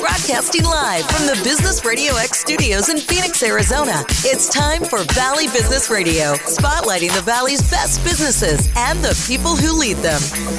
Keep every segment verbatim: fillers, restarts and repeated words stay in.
Broadcasting live from the Business Radio X studios in Phoenix, Arizona. It's time for Valley Business Radio, spotlighting the Valley's best businesses and the people who lead them.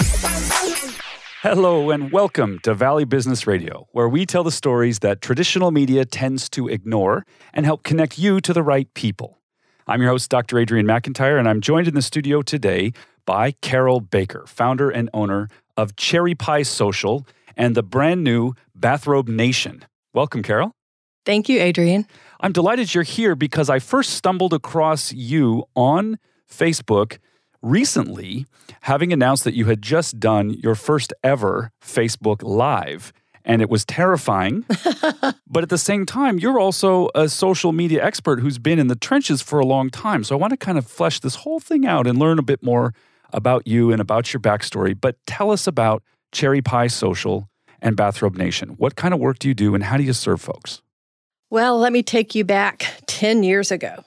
Hello and welcome to Valley Business Radio, where we tell the stories that traditional media tends to ignore and help connect you to the right people. I'm your host, Doctor Adrian McIntyre, and I'm joined in the studio today by Carol Baker, founder and owner of Cherry Pie Social and the brand new Bathrobe Nation. Welcome, Carol. Thank you, Adrian. I'm delighted you're here because I first stumbled across you on Facebook recently, having announced that you had just done your first ever Facebook Live. And it was terrifying. But at the same time, you're also a social media expert who's been in the trenches for a long time. So I want to kind of flesh this whole thing out and learn a bit more about you and about your backstory. But tell us about Cherry Pie Social and Bathrobe Nation. What kind of work do you do and how do you serve folks? Well, let me take you back ten years ago.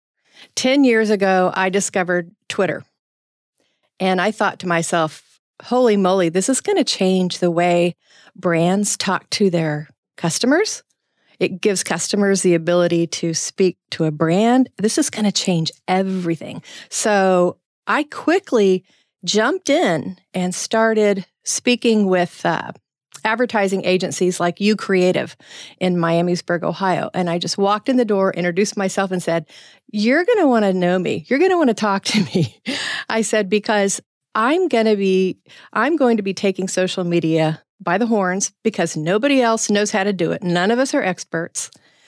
ten years ago, I discovered Twitter. And I thought to myself, holy moly, this is going to change the way brands talk to their customers. It gives customers the ability to speak to a brand. This is going to change everything. So I quickly jumped in and started speaking with uh, advertising agencies like U Creative in Miamisburg, Ohio. And I just walked in the door, introduced myself and said, you're going to want to know me. You're going to want to talk to me. I said, because I'm going to be, I'm going to be taking social media by the horns because nobody else knows how to do it. None of us are experts.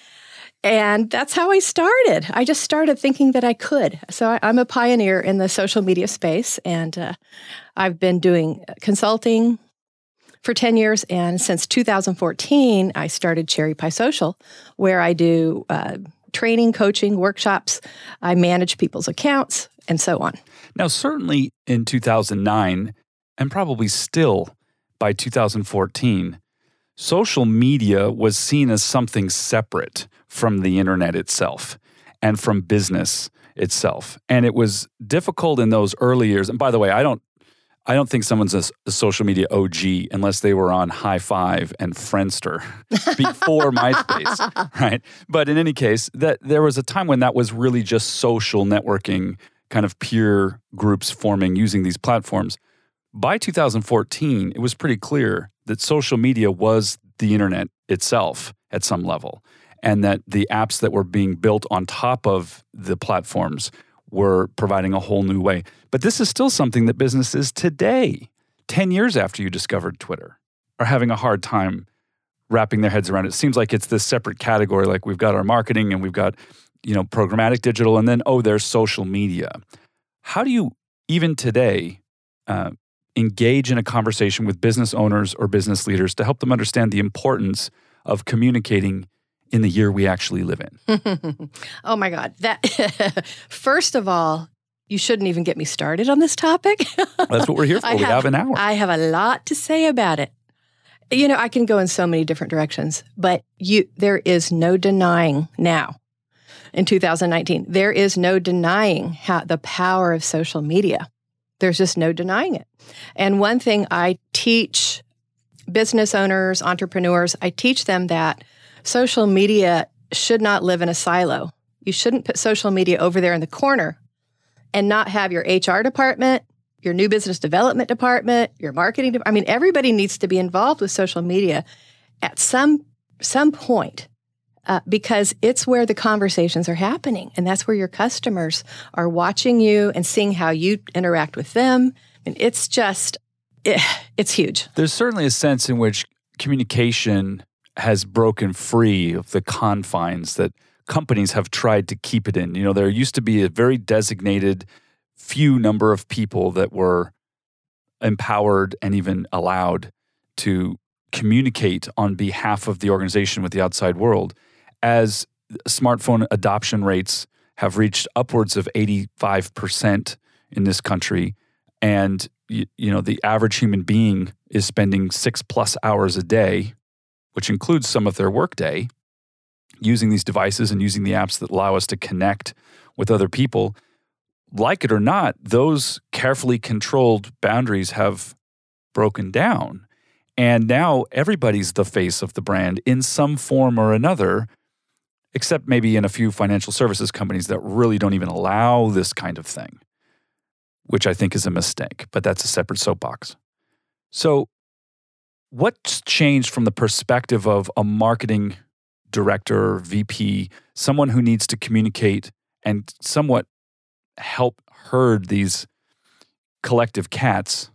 And that's how I started. I just started thinking that I could. So I, I'm a pioneer in the social media space, and uh, I've been doing consulting for ten years. And since two thousand fourteen, I started Cherry Pie Social, where I do uh, training, coaching, workshops. I manage people's accounts, and so on. Now, certainly in two thousand nine, and probably still by two thousand fourteen, social media was seen as something separate from the internet itself and from business itself. And it was difficult in those early years. And by the way, I don't I don't think someone's a, a social media O G unless they were on High Five and Friendster before MySpace, right? But in any case, that there was a time when that was really just social networking, kind of peer groups forming using these platforms. By two thousand fourteen, it was pretty clear that social media was the internet itself at some level, and that the apps that were being built on top of the platforms were providing a whole new way. But this is still something that businesses today, ten years after you discovered Twitter, are having a hard time wrapping their heads around. It seems like it's this separate category, like we've got our marketing and we've got, you know, programmatic digital, and then, oh, there's social media. How do you, even today, uh, engage in a conversation with business owners or business leaders to help them understand the importance of communicating in the year we actually live in? Oh my God. That first of all, you shouldn't even get me started on this topic. That's what we're here for. I we have, have an hour. I have a lot to say about it. You know, I can go in so many different directions, but you there is no denying now, in two thousand nineteen, there is no denying how the power of social media. There's just no denying it. And one thing I teach business owners, entrepreneurs, I teach them that social media should not live in a silo. You shouldn't put social media over there in the corner and not have your H R department, your new business development department, your marketing department. I mean, everybody needs to be involved with social media at some some point. Uh, because it's where the conversations are happening. And that's where your customers are watching you and seeing how you interact with them. And it's just, it, it's huge. There's certainly a sense in which communication has broken free of the confines that companies have tried to keep it in. You know, there used to be a very designated few number of people that were empowered and even allowed to communicate on behalf of the organization with the outside world. As smartphone adoption rates have reached upwards of eighty-five percent in this country, and you, you know the average human being is spending six plus hours a day, which includes some of their workday, using these devices and using the apps that allow us to connect with other people. Like it or not, those carefully controlled boundaries have broken down. And now everybody's the face of the brand in some form or another, except maybe in a few financial services companies that really don't even allow this kind of thing, which I think is a mistake, but that's a separate soapbox. So what's changed from the perspective of a marketing director, V P, someone who needs to communicate and somewhat help herd these collective cats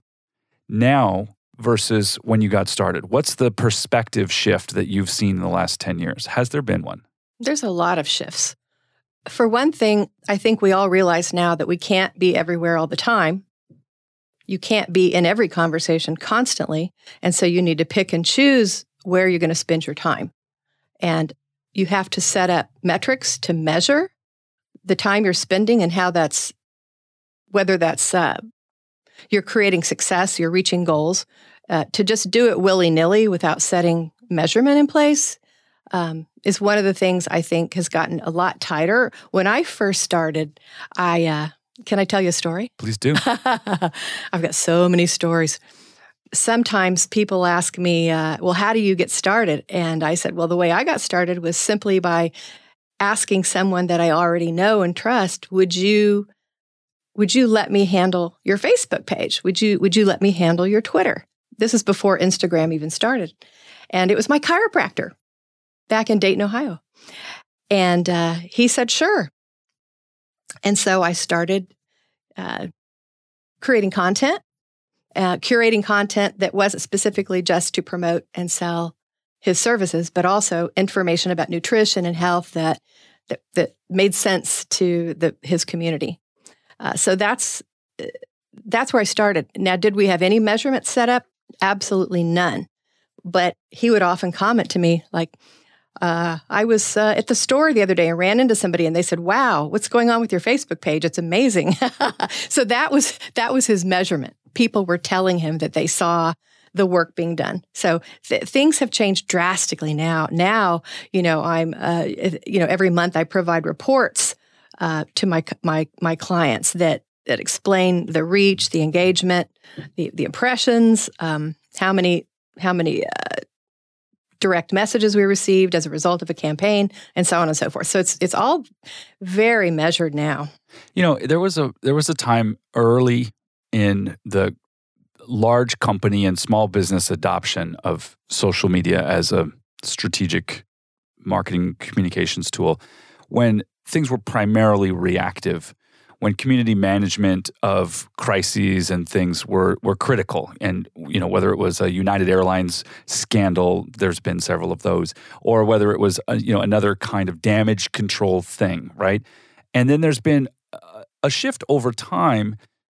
now versus when you got started? What's the perspective shift that you've seen in the last ten years? Has there been one? There's a lot of shifts. For one thing, I think we all realize now that we can't be everywhere all the time. You can't be in every conversation constantly. And so you need to pick and choose where you're going to spend your time. And you have to set up metrics to measure the time you're spending and how that's, whether that's uh, you're creating success, you're reaching goals. Uh, to just do it willy-nilly without setting measurement in place um, is one of the things I think has gotten a lot tighter. When I first started, I, uh, can I tell you a story? Please do. I've got so many stories. Sometimes people ask me, uh, well, how do you get started? And I said, well, the way I got started was simply by asking someone that I already know and trust, would you would you let me handle your Facebook page? Would you would you let me handle your Twitter? This is before Instagram even started. And it was my chiropractor back in Dayton, Ohio. And uh, he said, sure. And so I started uh, creating content, uh, curating content that wasn't specifically just to promote and sell his services, but also information about nutrition and health that that, that made sense to the, his community. Uh, so that's that's where I started. Now, did we have any measurements set up? Absolutely none. But he would often comment to me like, uh, I was uh, at the store the other day and ran into somebody and they said, wow, what's going on with your Facebook page? It's amazing. So that was that was his measurement. People were telling him that they saw the work being done. So th- things have changed drastically now. Now, you know, I'm, uh, you know, every month I provide reports uh, to my my my clients that that explain the reach, the engagement, the the impressions, um, how many how many uh, direct messages we received as a result of a campaign, and so on and so forth. So it's it's all very measured now. You know, there was a there was a time early in the large company and small business adoption of social media as a strategic marketing communications tool when things were primarily reactive, when community management of crises and things were were critical. And, you know, whether it was a United Airlines scandal, there's been several of those, or whether it was, a, you know, another kind of damage control thing, right? And then there's been a, a shift over time.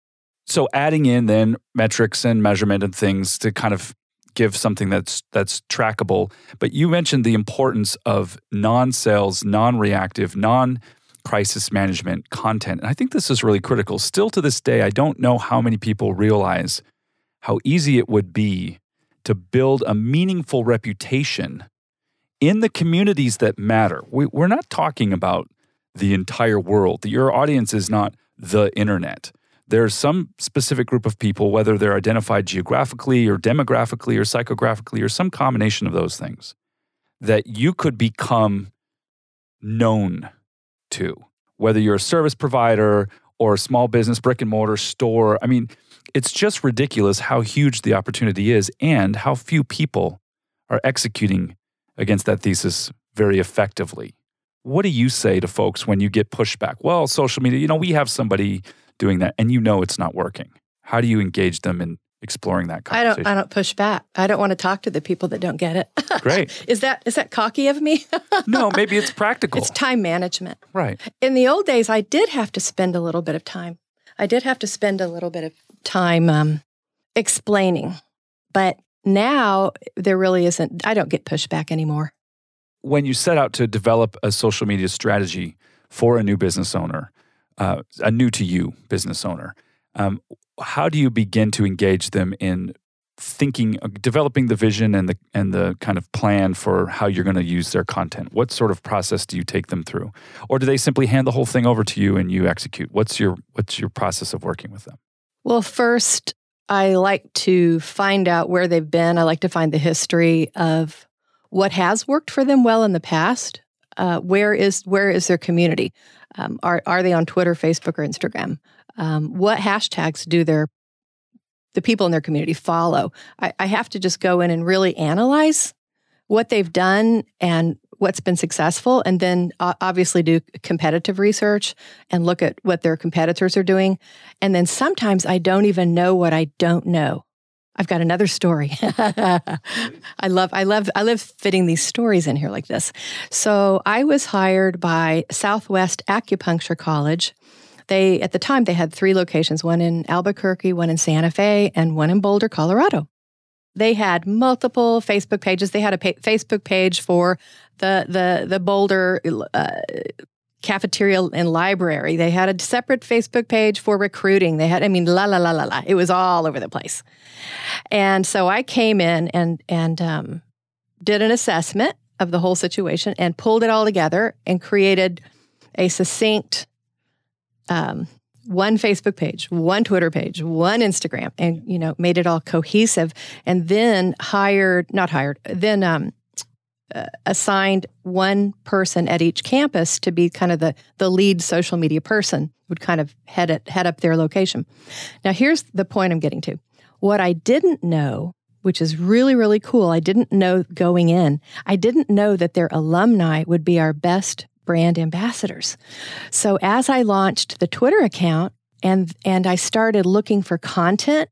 So adding in then metrics and measurement and things to kind of give something that's that's trackable. But you mentioned the importance of non-sales, non-reactive, non-crisis management content. And I think this is really critical. Still to this day, I don't know how many people realize how easy it would be to build a meaningful reputation in the communities that matter. We, we're not talking about the entire world. Your audience is not the internet. There's some specific group of people, whether they're identified geographically or demographically or psychographically or some combination of those things, that you could become known to, whether you're a service provider or a small business, brick and mortar store. I mean, it's just ridiculous how huge the opportunity is and how few people are executing against that thesis very effectively. What do you say to folks when you get pushback? Well, social media, you know, we have somebody doing that, and you know it's not working. How do you engage them in exploring that conversation? I don't. I don't push back. I don't want to talk to the people that don't get it. Great. Is that is that cocky of me? No, maybe it's practical. It's time management. Right. In the old days, I did have to spend a little bit of time. I did have to spend a little bit of time um, explaining, but now there really isn't. I don't get pushback anymore. When you set out to develop a social media strategy for a new business owner, Uh, a new to you business owner, um, how do you begin to engage them in thinking, uh, developing the vision and the and the kind of plan for how you're going to use their content? What sort of process do you take them through, or do they simply hand the whole thing over to you and you execute? What's your what's your process of working with them? Well, first, I like to find out where they've been. I like to find the history of what has worked for them well in the past. Uh, where is where is their community? Um, are are they on Twitter, Facebook, or Instagram? Um, what hashtags do their the people in their community follow? I, I have to just go in and really analyze what they've done and what's been successful, and then uh, obviously do competitive research and look at what their competitors are doing. And then sometimes I don't even know what I don't know. I've got another story. I love, I love, I love fitting these stories in here like this. So I was hired by Southwest Acupuncture College. They, at the time, they had three locations, one in Albuquerque, one in Santa Fe, and one in Boulder, Colorado. They had multiple Facebook pages. They had a pa- Facebook page for the the the Boulder uh, cafeteria and library. They had a separate Facebook page for recruiting. They had, I mean, la la la la la. It was all over the place. And so I came in and and um, did an assessment of the whole situation and pulled it all together and created a succinct um, one Facebook page, one Twitter page, one Instagram, and, you know, made it all cohesive, and then hired, not hired, then um, uh, assigned one person at each campus to be kind of the, the lead social media person, would kind of head it, head up their location. Now, here's the point I'm getting to. What I didn't know, which is really, really cool, I didn't know going in, I didn't know that their alumni would be our best brand ambassadors. So as I launched the Twitter account and and I started looking for content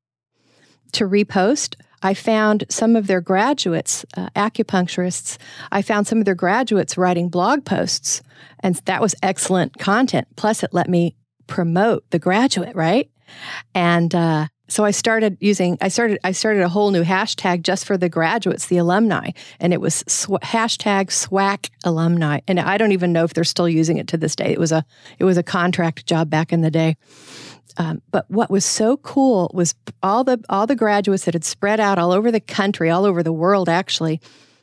to repost, I found some of their graduates, uh, acupuncturists, I found some of their graduates writing blog posts, and that was excellent content. Plus, it let me promote the graduate, right? And uh, so I started using, I started, I started a whole new hashtag just for the graduates, the alumni, and it was sw- hashtag SWAC alumni. And I don't even know if they're still using it to this day. It was a, it was a contract job back in the day. Um, but what was so cool was all the, all the graduates that had spread out all over the country, all over the world, actually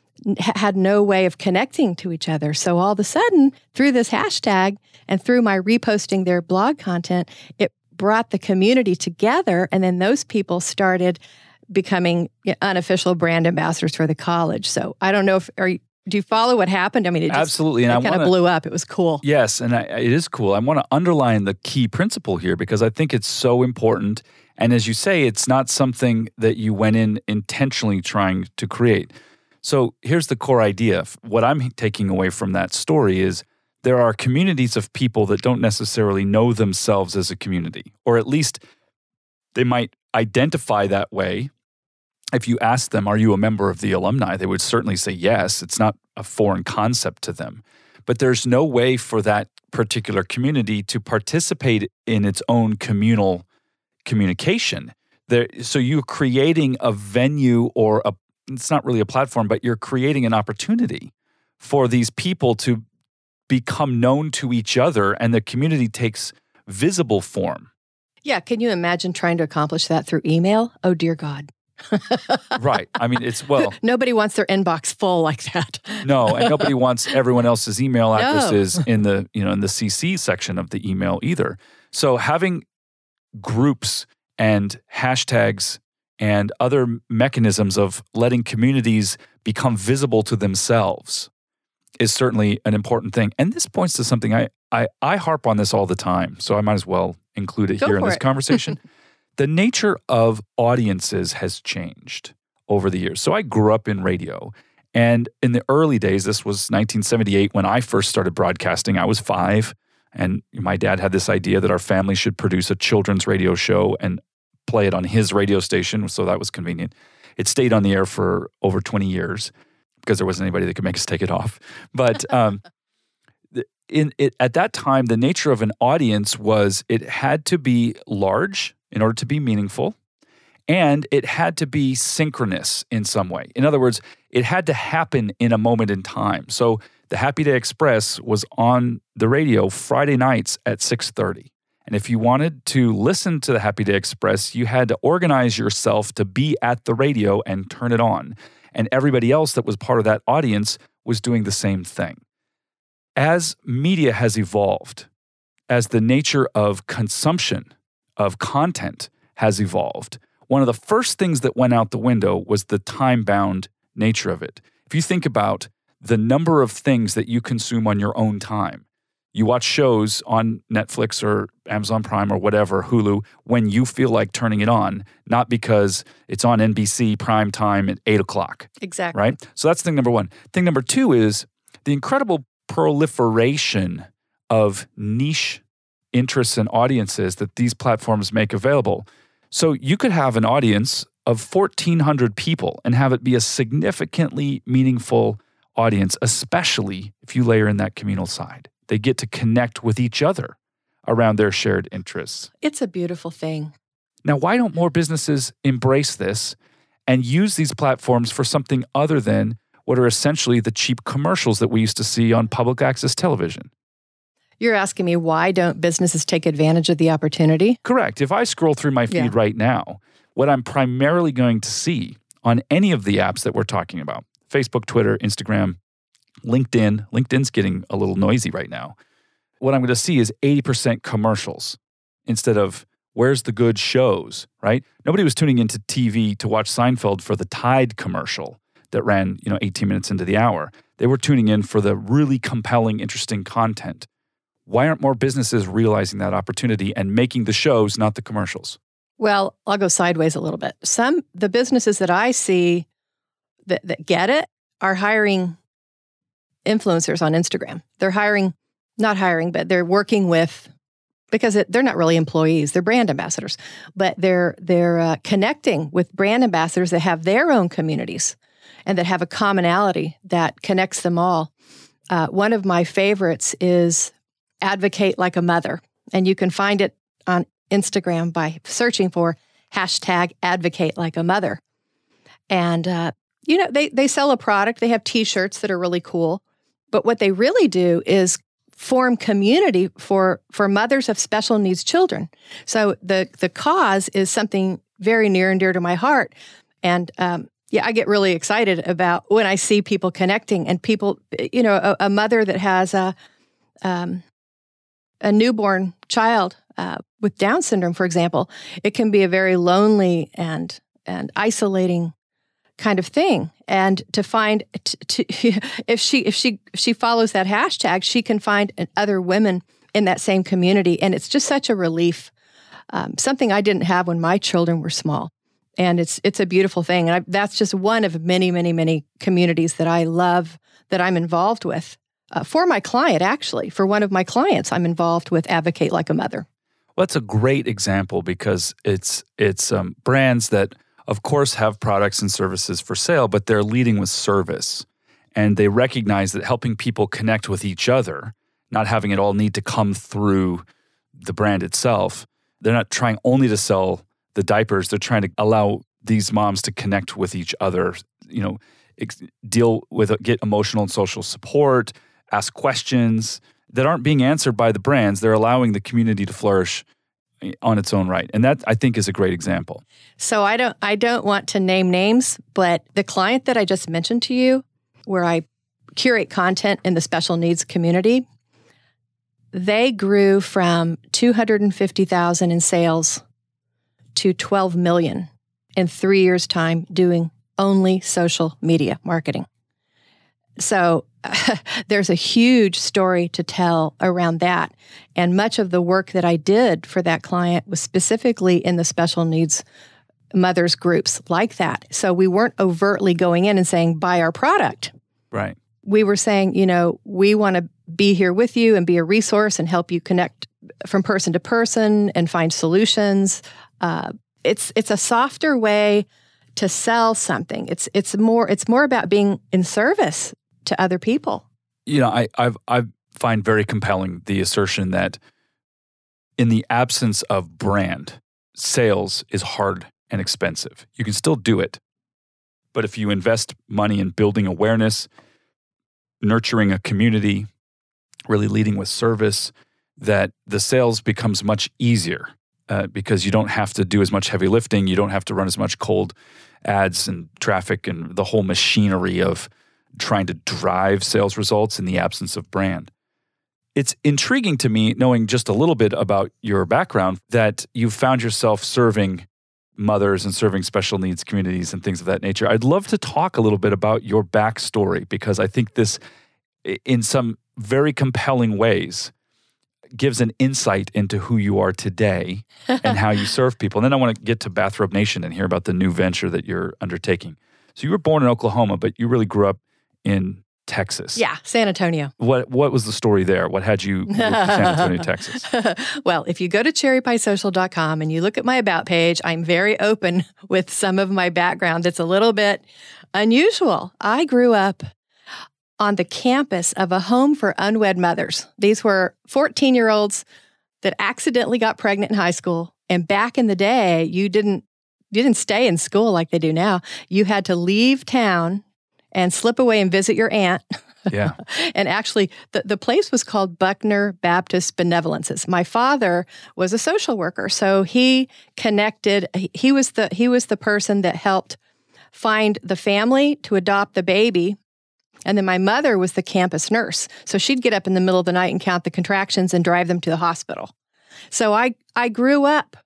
had no way of connecting to each other. So all of a sudden, through this hashtag and through my reposting their blog content, it brought the community together, and then those people started becoming unofficial brand ambassadors for the college. So I don't know if are you, do you follow what happened? I mean, it just, absolutely, and it I kind wanna, of blew up. It was cool. Yes, and I, it is cool. I want to underline the key principle here because I think it's so important. And as you say, it's not something that you went in intentionally trying to create. So here's the core idea. What I'm taking away from that story is there are communities of people that don't necessarily know themselves as a community, or at least they might identify that way. If you ask them, are you a member of the alumni? They would certainly say yes. It's not a foreign concept to them. But there's no way for that particular community to participate in its own communal communication. There, so you're creating a venue or a, it's not really a platform, but you're creating an opportunity for these people to become known to each other, and the community takes visible form. Yeah, can you imagine trying to accomplish that through email? Oh, dear God. Right. I mean, it's, well... Nobody wants their inbox full like that. No, and nobody wants everyone else's email addresses no. in the, you know, in the C C section of the email either. So having groups and hashtags and other mechanisms of letting communities become visible to themselves is certainly an important thing. And this points to something I, I, I harp on this all the time, so I might as well include it Go here in this it. conversation. The nature of audiences has changed over the years. So I grew up in radio, and in the early days, this was nineteen seventy-eight when I first started broadcasting. I was five, and my dad had this idea that our family should produce a children's radio show and play it on his radio station, so that was convenient. It stayed on the air for over twenty years because there wasn't anybody that could make us take it off. But um, in it, at that time, the nature of an audience was it had to be large in order to be meaningful, and it had to be synchronous in some way. In other words, it had to happen in a moment in time. So the Happy Day Express was on the radio Friday nights at six thirty. And if you wanted to listen to the Happy Day Express, you had to organize yourself to be at the radio and turn it on. And everybody else that was part of that audience was doing the same thing. As media has evolved, as the nature of consumption of content has evolved, one of the first things that went out the window was the time-bound nature of it. If you think about the number of things that you consume on your own time, you watch shows on Netflix or Amazon Prime or whatever, Hulu, when you feel like turning it on, not because it's on N B C prime time at eight o'clock. Exactly. Right? So that's thing number one. Thing number two is the incredible proliferation of niche interests and audiences that these platforms make available. So you could have an audience of fourteen hundred people and have it be a significantly meaningful audience, especially if you layer in that communal side. They get to connect with each other around their shared interests. It's a beautiful thing. Now, why don't more businesses embrace this and use these platforms for something other than what are essentially the cheap commercials that we used to see on public access television? You're asking me why don't businesses take advantage of the opportunity? Correct. If I scroll through my feed Yeah. right now, what I'm primarily going to see on any of the apps that we're talking about, Facebook, Twitter, Instagram, LinkedIn, LinkedIn's getting a little noisy right now. What I'm going to see is eighty percent commercials instead of where's the good shows, right? Nobody was tuning into T V to watch Seinfeld for the Tide commercial that ran, you know, eighteen minutes into the hour. They were tuning in for the really compelling, interesting content. Why aren't more businesses realizing that opportunity and making the shows, not the commercials? Well, I'll go sideways a little bit. Some, the businesses that I see that, that get it are hiring influencers on Instagram. They're hiring, not hiring, but they're working with, because it, they're not really employees, they're brand ambassadors, but they're they're uh, connecting with brand ambassadors that have their own communities and that have a commonality that connects them all. Uh, one of my favorites is Advocate Like a Mother, and you can find it on Instagram by searching for hashtag Advocate Like a Mother. And, uh, you know, they, they sell a product. They have T-shirts that are really cool. But what they really do is form community for, for mothers of special needs children. So the, the cause is something very near and dear to my heart. And, um, yeah, I get really excited about when I see people connecting and people, you know, a, a mother that has a, um, a newborn child uh, with Down syndrome, for example. It can be a very lonely and and isolating kind of thing. And to find, t- to, if she if she if she follows that hashtag, she can find other women in that same community, and it's just such a relief. Um, something I didn't have when my children were small, and it's it's a beautiful thing. And I, that's just one of many, many, many communities that I love that I'm involved with. Uh, for my client, actually, for one of my clients, I'm involved with Advocate Like a Mother. Well, that's a great example because it's it's um, brands that, of course, have products and services for sale, but they're leading with service. And they recognize that helping people connect with each other, not having it all need to come through the brand itself. They're not trying only to sell the diapers. They're trying to allow these moms to connect with each other, you know, ex- deal with, get emotional and social support, ask questions that aren't being answered by the brands. They're allowing the community to flourish on its own right. And that, I think, is a great example. So I don't I don't want to name names, but the client that I just mentioned to you, where I curate content in the special needs community, they grew from two hundred fifty thousand in sales to twelve million in three years' time doing only social media marketing. So there's a huge story to tell around that. And much of the work that I did for that client was specifically in the special needs mothers groups like that. So we weren't overtly going in and saying, buy our product. Right. We were saying, you know, we want to be here with you and be a resource and help you connect from person to person and find solutions. Uh, it's it's a softer way to sell something. It's it's more it's more about being in service to other people. You know, I I've, I find very compelling the assertion that in the absence of brand, sales is hard and expensive. You can still do it, but if you invest money in building awareness, nurturing a community, really leading with service, that the sales becomes much easier uh, because you don't have to do as much heavy lifting. You don't have to run as much cold ads and traffic and the whole machinery of trying to drive sales results in the absence of brand. It's intriguing to me, knowing just a little bit about your background, that you found yourself serving mothers and serving special needs communities and things of that nature. I'd love to talk a little bit about your backstory, because I think this, in some very compelling ways, gives an insight into who you are today and how you serve people. And then I want to get to Bathrobe Nation and hear about the new venture that you're undertaking. So you were born in Oklahoma, but you really grew up in Texas. Yeah, San Antonio. What what was the story there? What had you move to San Antonio, Texas? Well, if you go to cherry pie social dot com and you look at my About page, I'm very open with some of my background that's a little bit unusual. I grew up on the campus of a home for unwed mothers. These were fourteen-year-olds that accidentally got pregnant in high school. And back in the day, you didn't you didn't stay in school like they do now. You had to leave town and slip away and visit your aunt. Yeah. And actually, the, the place was called Buckner Baptist Benevolences. My father was a social worker, so he connected. He was the he was the person that helped find the family to adopt the baby. And then my mother was the campus nurse. So she'd get up in the middle of the night and count the contractions and drive them to the hospital. So I, I grew up,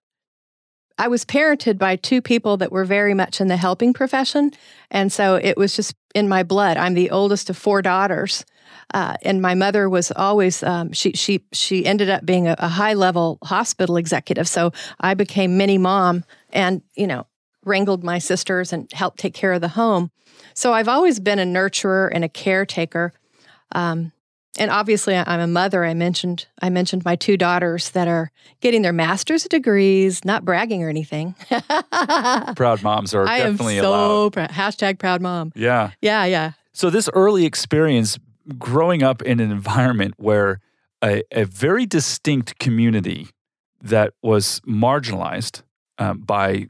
I was parented by two people that were very much in the helping profession. And so it was just in my blood. I'm the oldest of four daughters. Uh, and my mother was always, um, she she she ended up being a, a high-level hospital executive. So I became mini mom and, you know, wrangled my sisters and helped take care of the home. So I've always been a nurturer and a caretaker. Um, and obviously I'm a mother. I mentioned I mentioned my two daughters that are getting their master's degrees, not bragging or anything. Proud moms are I definitely am so allowed. Proud. Hashtag proud mom. Yeah. Yeah, yeah. So this early experience growing up in an environment where a, a very distinct community that was marginalized um, by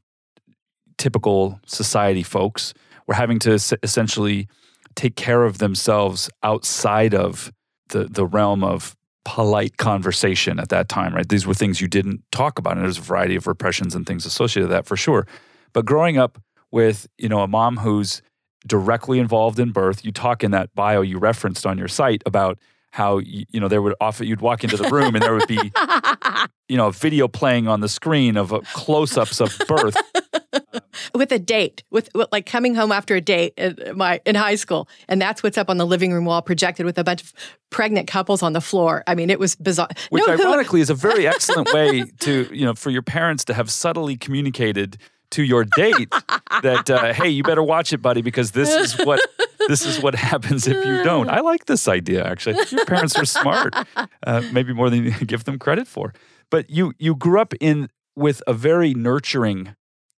typical society folks were having to es- essentially take care of themselves outside of the, the realm of polite conversation at that time, right? These were things you didn't talk about, and there's a variety of repressions and things associated with that for sure. But growing up with, you know, a mom who's directly involved in birth, you talk in that bio you referenced on your site about how, you, you know, there would often, you'd walk into the room and there would be, you know, a video playing on the screen of uh, close-ups of birth. With a date, with, with like coming home after a date in my in high school, and that's what's up on the living room wall, projected with a bunch of pregnant couples on the floor. I mean, it was bizarre. Which no, ironically is a very excellent way to, you know, for your parents to have subtly communicated to your date that, uh, hey, you better watch it, buddy, because this is what this is what happens if you don't. I like this idea, actually. I think your parents are smart, uh, maybe more than you give them credit for. But you you grew up in with a very nurturing.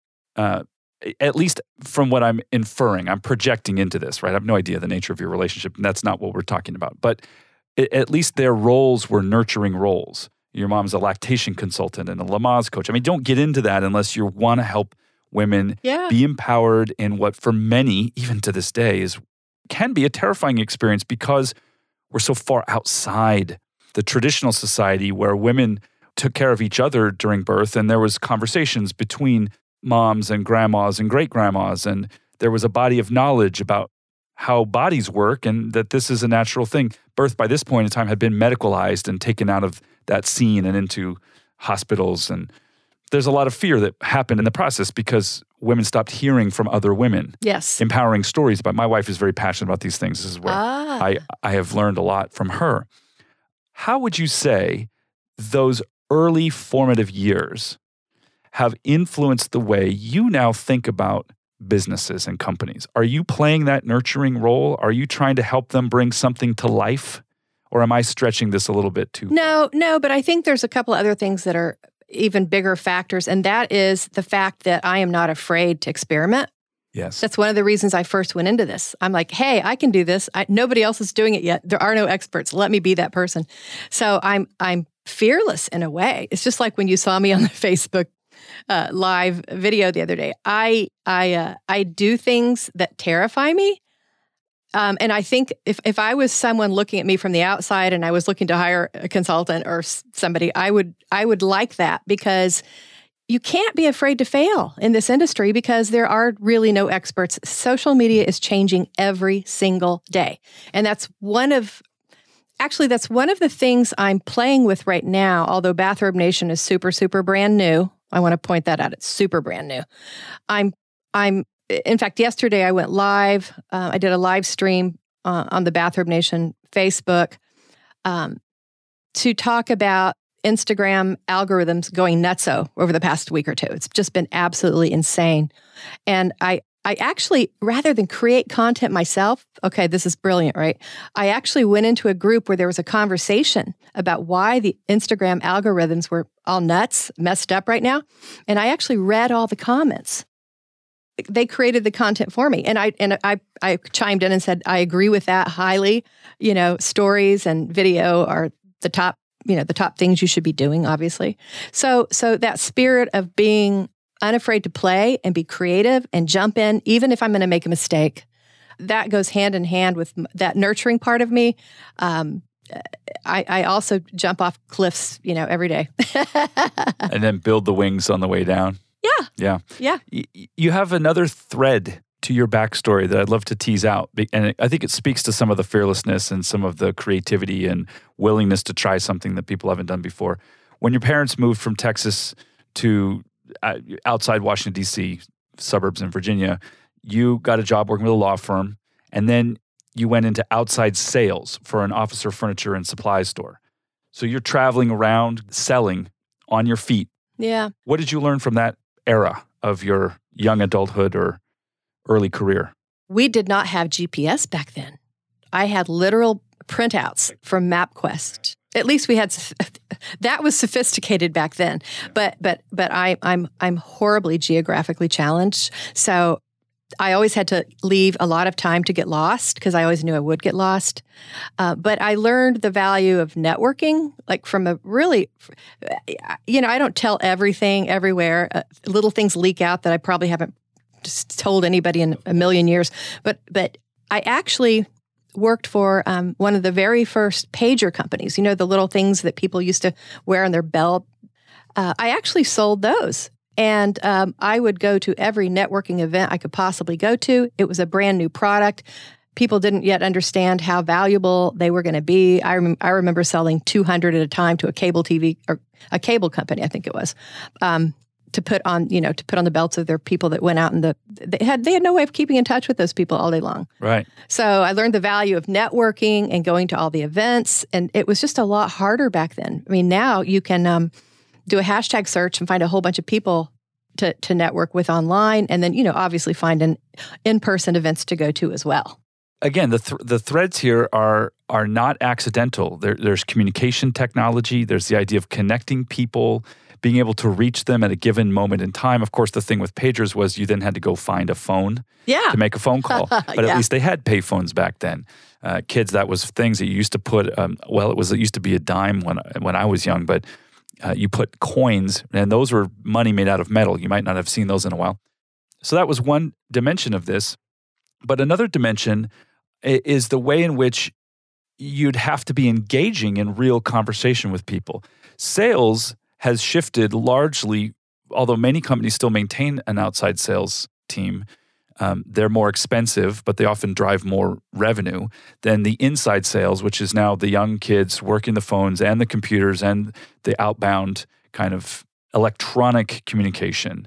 Uh, at least from what I'm inferring, I'm projecting into this, right? I have no idea the nature of your relationship, and that's not what we're talking about. But it, at least their roles were nurturing roles. Your mom's a lactation consultant and a Lamaze coach. I mean, don't get into that unless you want to help women yeah. be empowered in what for many, even to this day, is can be a terrifying experience because we're so far outside the traditional society where women took care of each other during birth, and there was conversations between moms and grandmas and great-grandmas, and there was a body of knowledge about how bodies work and that this is a natural thing. Birth by this point in time had been medicalized and taken out of that scene and into hospitals, and there's a lot of fear that happened in the process because women stopped hearing from other women. Yes. Empowering stories about. My wife is very passionate about these things. This is where ah. I, I have learned a lot from her. How would you say those early formative years have influenced the way you now think about businesses and companies? Are you playing that nurturing role? Are you trying to help them bring something to life? Or am I stretching this a little bit too far? No, no, but I think there's a couple other things that are even bigger factors, and that is the fact that I am not afraid to experiment. Yes. That's one of the reasons I first went into this. I'm like, hey, I can do this. I, nobody else is doing it yet. There are no experts. Let me be that person. So I'm I'm fearless in a way. It's just like when you saw me on the Facebook Uh, live video the other day. I I uh, I do things that terrify me, um, and I think if if I was someone looking at me from the outside and I was looking to hire a consultant or somebody, I would I would like that, because you can't be afraid to fail in this industry because there are really no experts. Social media is changing every single day, and that's one of Actually, that's one of the things I'm playing with right now, although Bathrobe Nation is super, super brand new. I want to point that out. It's super brand new. I'm, I'm, in fact, yesterday I went live. Uh, I did a live stream uh, on the Bathrobe Nation Facebook um, to talk about Instagram algorithms going nutso over the past week or two. It's just been absolutely insane. And I, I actually, rather than create content myself, okay, this is brilliant, right? I actually went into a group where there was a conversation about why the Instagram algorithms were all nuts, messed up right now. And I actually read all the comments. They created the content for me. And I and I I chimed in and said, I agree with that highly. You know, stories and video are the top, you know, the top things you should be doing, obviously. So so that spirit of being unafraid to play and be creative and jump in, even if I'm going to make a mistake, that goes hand in hand with that nurturing part of me. Um, I, I also jump off cliffs, you know, every day. And then build the wings on the way down. Yeah. Yeah. Yeah. Y- you have another thread to your backstory that I'd love to tease out. And I think it speaks to some of the fearlessness and some of the creativity and willingness to try something that people haven't done before. When your parents moved from Texas to uh, outside Washington, D C, suburbs in Virginia, you got a job working with a law firm, and then you went into outside sales for an officer furniture and supplies store. So you're traveling around selling on your feet. Yeah. What did you learn from that era of your young adulthood or early career? We did not have G P S back then. I had literal printouts from MapQuest. At least we had that was sophisticated back then. But but but I I'm I'm horribly geographically challenged. So I always had to leave a lot of time to get lost because I always knew I would get lost. Uh, but I learned the value of networking, like from a really, you know, I don't tell everything everywhere. Uh, little things leak out that I probably haven't just told anybody in a million years. But but I actually worked for um, one of the very first pager companies. You know, the little things that people used to wear on their belt. Uh, I actually sold those. And um, I would go to every networking event I could possibly go to. It was a brand new product. People didn't yet understand how valuable they were going to be. I, rem- I remember selling two hundred at a time to a cable T V or a cable company, I think it was, um, to put on, you know, to put on the belts of their people that went out and the they had they had no way of keeping in touch with those people all day long. Right. So I learned the value of networking and going to all the events, and it was just a lot harder back then. I mean, now you can. Um, do a hashtag search and find a whole bunch of people to, to network with online. And then, you know, obviously find an in-person events to go to as well. Again, the th- the threads here are are not accidental. There, there's communication technology. There's the idea of connecting people, being able to reach them at a given moment in time. Of course, the thing with pagers was you then had to go find a phone yeah. to make a phone call. But yeah. at least they had pay phones back then. Uh, kids, that was things that you used to put, um, well, it was it used to be a dime when when I was young, but Uh, you put coins, and those were money made out of metal. You might not have seen those in a while. So that was one dimension of this. But another dimension is the way in which you'd have to be engaging in real conversation with people. Sales has shifted largely, although many companies still maintain an outside sales team. Um, they're more expensive, but they often drive more revenue than the inside sales, which is now the young kids working the phones and the computers and the outbound kind of electronic communication.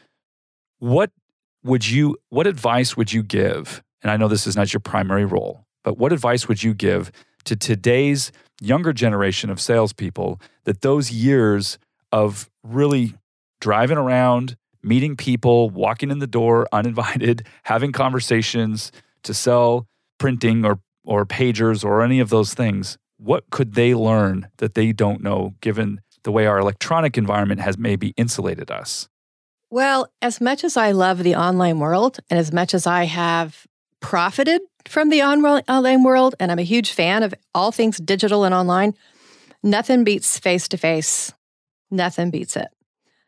What would you, what advice would you give? And I know this is not your primary role, but what advice would you give to today's younger generation of salespeople that those years of really driving around, meeting people, walking in the door uninvited, having conversations to sell printing or or pagers or any of those things, what could they learn that they don't know given the way our electronic environment has maybe insulated us? Well, as much as I love the online world and as much as I have profited from the on- online world, and I'm a huge fan of all things digital and online, nothing beats face-to-face. Nothing beats it.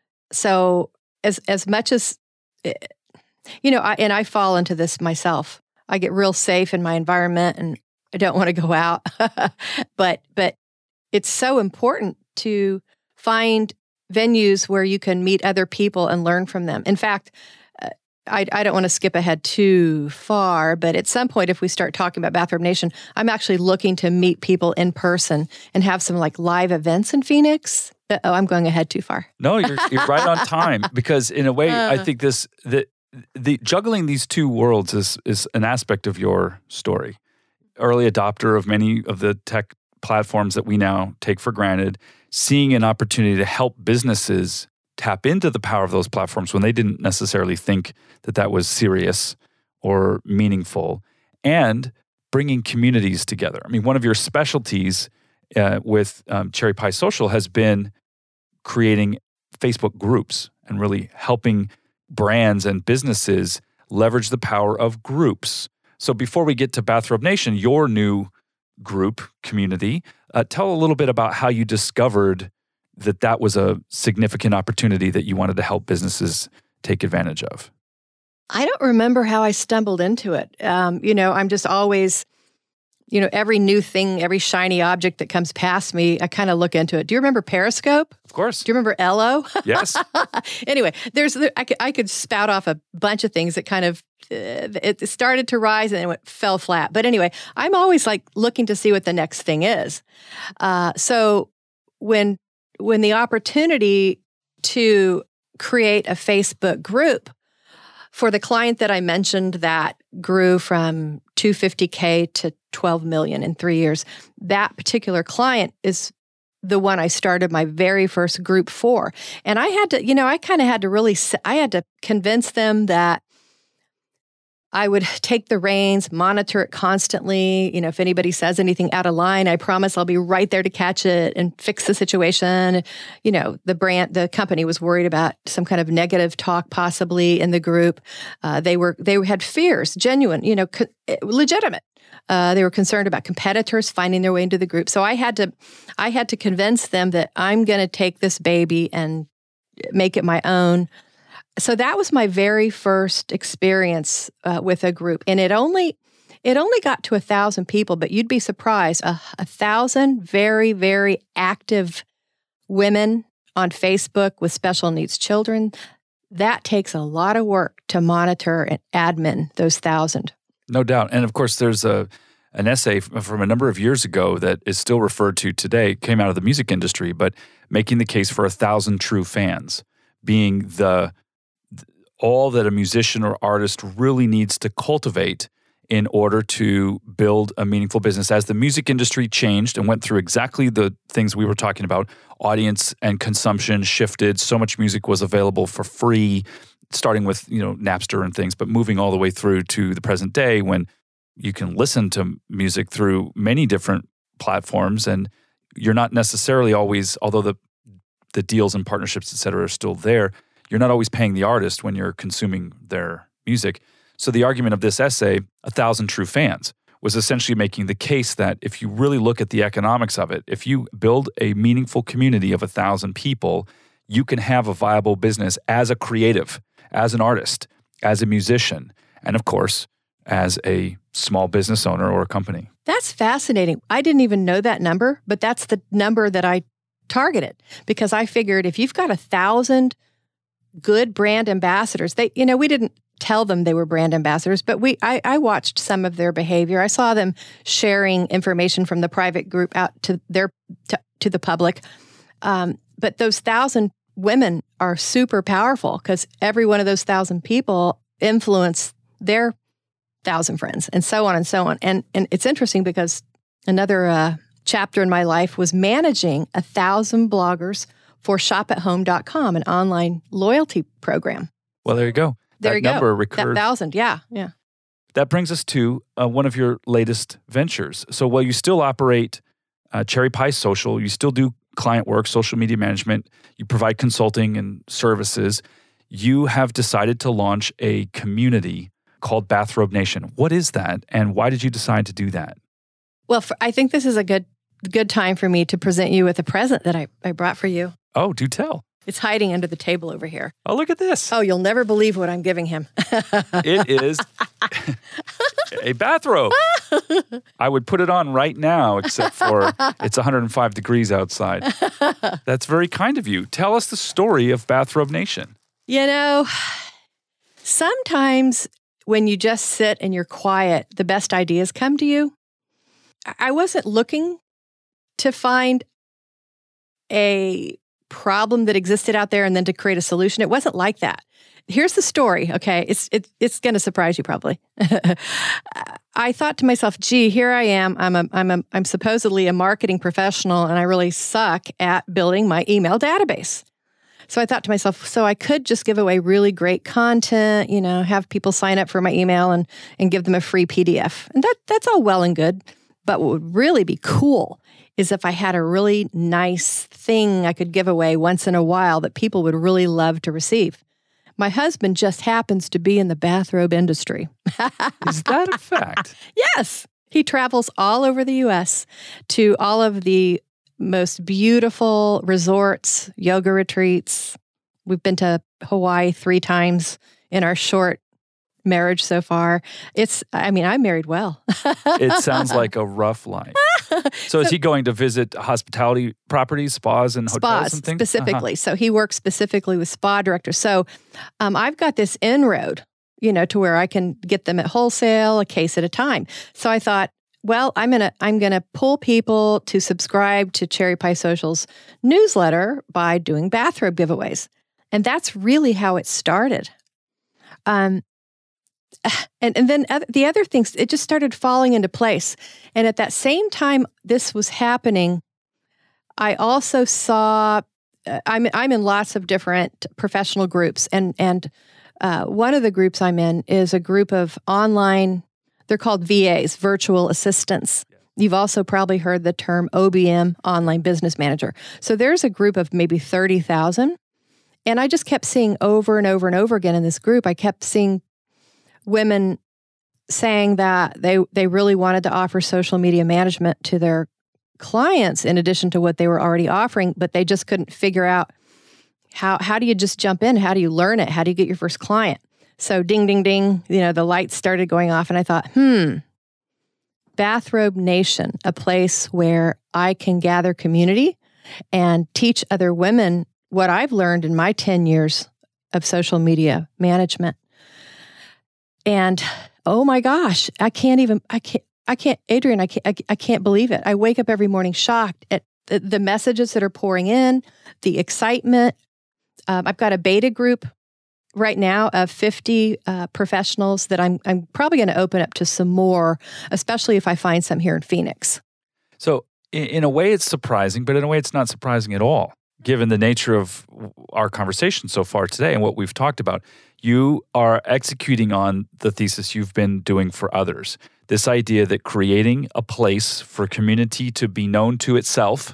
So As as much as, you know, I, and I fall into this myself. I get real safe in my environment and I don't want to go out. but but it's so important to find venues where you can meet other people and learn from them. In fact, uh, I, I don't want to skip ahead too far, but at some point, if we start talking about Bathrobe Nation, I'm actually looking to meet people in person and have some like live events in Phoenix. Uh-oh, I'm going ahead too far. No, you're you're right on time because in a way, Uh. I think this the the juggling these two worlds is is an aspect of your story. Early adopter of many of the tech platforms that we now take for granted, seeing an opportunity to help businesses tap into the power of those platforms when they didn't necessarily think that that was serious or meaningful, and bringing communities together. I mean, one of your specialties uh, with um, Cherry Pie Social has been creating Facebook groups and really helping brands and businesses leverage the power of groups. So before we get to Bathrobe Nation, your new group community, uh, tell a little bit about how you discovered that that was a significant opportunity that you wanted to help businesses take advantage of. I don't remember how I stumbled into it. Um, you know, I'm just always, you know, every new thing, every shiny object that comes past me, I kind of look into it. Do you remember Periscope? Of course. Do you remember Ello? Yes. Anyway, there's I could, I could spout off a bunch of things that kind of uh, it started to rise and then it went, fell flat. But anyway, I'm always like looking to see what the next thing is. Uh, so when when the opportunity to create a Facebook group for the client that I mentioned that grew from two hundred fifty K to twelve million in three years, that particular client is the one I started my very first group for. And I had to, you know, I kind of had to really, I had to convince them that I would take the reins, monitor it constantly. You know, if anybody says anything out of line, I promise I'll be right there to catch it and fix the situation. You know, the brand, the company was worried about some kind of negative talk possibly in the group. Uh, they were, they had fears, genuine, you know, co- legitimate. Uh, they were concerned about competitors finding their way into the group. So I had to, I had to convince them that I'm going to take this baby and make it my own. So that was my very first experience uh, with a group, and it only it only got to a thousand people. But you'd be surprised, a, a thousand very very active women on Facebook with special needs children. That takes a lot of work to monitor and admin those thousand. No doubt, and of course, there's a an essay from a number of years ago that is still referred to today. Came out of the music industry, but making the case for a thousand true fans being the all that a musician or artist really needs to cultivate in order to build a meaningful business. As the music industry changed and went through exactly the things we were talking about, audience and consumption shifted, so much music was available for free, starting with, you know, Napster and things, but moving all the way through to the present day when you can listen to music through many different platforms, and you're not necessarily always, although the the deals and partnerships, et cetera, are still there, you're not always paying the artist when you're consuming their music. So the argument of this essay, A Thousand True Fans, was essentially making the case that if you really look at the economics of it, if you build a meaningful community of a thousand people, you can have a viable business as a creative, as an artist, as a musician, and of course, as a small business owner or a company. That's fascinating. I didn't even know that number, but that's the number that I targeted because I figured if you've got a thousand good brand ambassadors, they, you know, we didn't tell them they were brand ambassadors, but we, I, I watched some of their behavior. I saw them sharing information from the private group out to their, to, to the public. Um, but those thousand women are super powerful because every one of those thousand people influence their thousand friends and so on and so on. And, and it's interesting because another uh, chapter in my life was managing a thousand bloggers for shop at home dot com, an online loyalty program. Well, there you go. There that you go. Number recurred. That thousand, yeah, yeah. That brings us to uh, one of your latest ventures. So while you still operate uh, Cherry Pie Social, you still do client work, social media management, you provide consulting and services, you have decided to launch a community called Bathrobe Nation. What is that, and why did you decide to do that? Well, for, I think this is a good good time for me to present you with a present that I, I brought for you. Oh, do tell. It's hiding under the table over here. Oh, look at this. Oh, you'll never believe what I'm giving him. It is a bathrobe. I would put it on right now, except for it's one hundred five degrees outside. That's very kind of you. Tell us the story of Bathrobe Nation. You know, sometimes when you just sit and you're quiet, the best ideas come to you. I wasn't looking to find a problem that existed out there and then to create a solution. It wasn't like that. Here's the story, okay? It's it, it's going to surprise you probably. I thought to myself, gee, here I am. I'm a, I'm a, I'm supposedly a marketing professional, and I really suck at building my email database. So I thought to myself, so I could just give away really great content, you know, have people sign up for my email and and give them a free P D F. And that that's all well and good. But what would really be cool is if I had a really nice thing I could give away once in a while that people would really love to receive. My husband just happens to be in the bathrobe industry. Is that a fact? Yes. He travels all over the U S to all of the most beautiful resorts, yoga retreats. We've been to Hawaii three times in our short marriage so far. It's, I mean, I married well. It sounds like a rough life. So, so is he going to visit hospitality properties, spas, and hotels spas and things? Specifically. Uh-huh. So he works specifically with spa directors. So um, I've got this inroad, you know, to where I can get them at wholesale, a case at a time. So I thought, well, I'm gonna I'm gonna pull people to subscribe to Cherry Pie Social's newsletter by doing bathrobe giveaways, and that's really how it started. Um, and and then other, the other things, it just started falling into place. And at that same time this was happening, I also saw uh, I'm I'm in lots of different professional groups, and and uh, one of the groups I'm in is a group of online. They're called V As, virtual assistants. You've also probably heard the term O B M, online business manager. So there's a group of maybe thirty thousand. And I just kept seeing over and over and over again in this group, I kept seeing women saying that they, they really wanted to offer social media management to their clients in addition to what they were already offering, but they just couldn't figure out how, how do you just jump in? How do you learn it? How do you get your first client? So ding, ding, ding, you know, the lights started going off, and I thought, hmm, Bathrobe Nation, a place where I can gather community and teach other women what I've learned in my ten years of social media management. And oh my gosh, I can't even, I can't, I can't, Adrienne, I can't, I, I can't believe it. I wake up every morning shocked at the, the messages that are pouring in, the excitement. Um, I've got a beta group right now of fifty uh, professionals that I'm I'm probably going to open up to some more, especially if I find some here in Phoenix. So in, in a way it's surprising, but in a way it's not surprising at all, given the nature of our conversation so far today and what we've talked about. You are executing on the thesis you've been doing for others. This idea that creating a place for community to be known to itself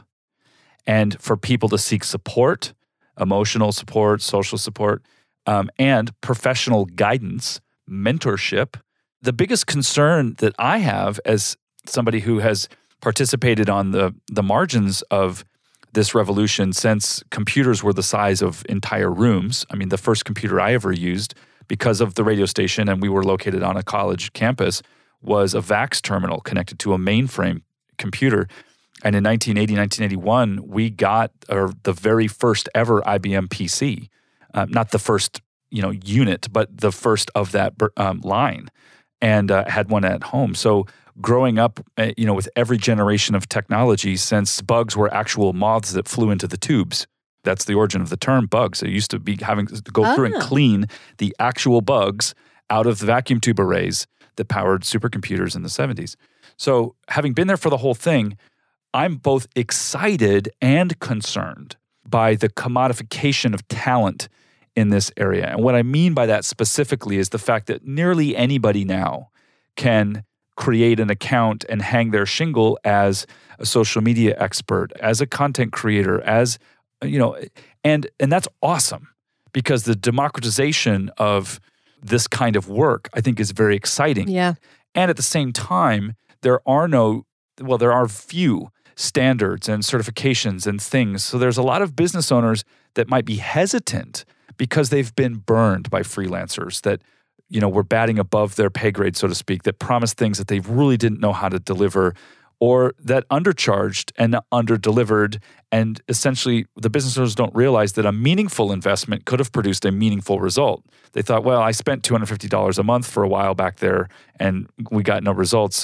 and for people to seek support, emotional support, social support, Um, and professional guidance, mentorship. The biggest concern that I have as somebody who has participated on the, the margins of this revolution since computers were the size of entire rooms. I mean, the first computer I ever used, because of the radio station and we were located on a college campus, was a VAX terminal connected to a mainframe computer. And in nineteen eighty, nineteen eighty-one, we got uh, the very first ever I B M P C. Uh, not the first, you know, unit, but the first of that um, line, and uh, had one at home. So growing up, uh, you know, with every generation of technology, since bugs were actual moths that flew into the tubes. That's the origin of the term bugs. It used to be having to go through and clean the actual bugs out of the vacuum tube arrays that powered supercomputers in the seventies. So having been there for the whole thing, I'm both excited and concerned by the commodification of talent in this area. And what I mean by that specifically is the fact that nearly anybody now can create an account and hang their shingle as a social media expert, as a content creator, as, you know, and and that's awesome, because the democratization of this kind of work, I think, is very exciting. Yeah. And at the same time, there are no, well, there are few standards and certifications and things. So there's a lot of business owners that might be hesitant because they've been burned by freelancers that, you know, were batting above their pay grade, so to speak, that promised things that they really didn't know how to deliver, or that undercharged and underdelivered. And essentially, the business owners don't realize that a meaningful investment could have produced a meaningful result. They thought, well, I spent two hundred fifty dollars a month for a while back there and we got no results, so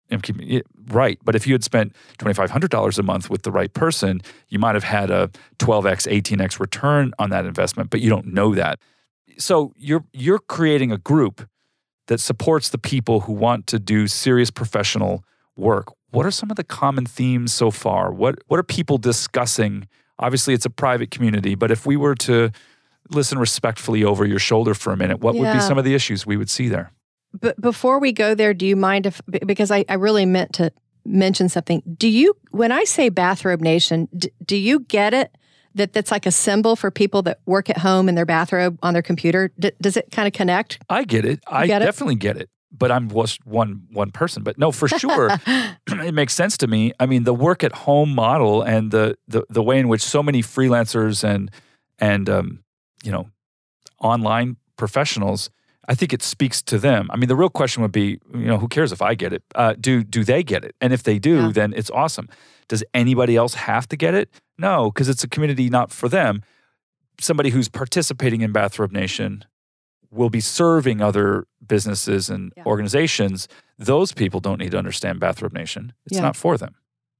I'm keeping it right. But if you had spent twenty-five hundred dollars a month with the right person, you might have had a twelve x, eighteen x return on that investment, but you don't know that. So you're you're creating a group that supports the people who want to do serious professional work. What are some of the common themes so far? What what are people discussing? Obviously, it's a private community, but if we were to listen respectfully over your shoulder for a minute, what yeah. would be some of the issues we would see there? But before we go there, do you mind if, because I, I really meant to mention something. Do you, when I say Bathrobe Nation, d- do you get it? That that's like a symbol for people that work at home in their bathrobe on their computer? D- does it kind of connect? I get it. I get definitely it? get it. But I'm just one one person. But no, for sure, it makes sense to me. I mean, the work at home model and the the, the way in which so many freelancers and and um, you know online professionals, I think it speaks to them. I mean, the real question would be, you know, who cares if I get it? Uh, do do they get it? And if they do, yeah. then it's awesome. Does anybody else have to get it? No, because it's a community not for them. Somebody who's participating in Bathrobe Nation will be serving other businesses and yeah. organizations. Those people don't need to understand Bathrobe Nation. It's yeah. not for them.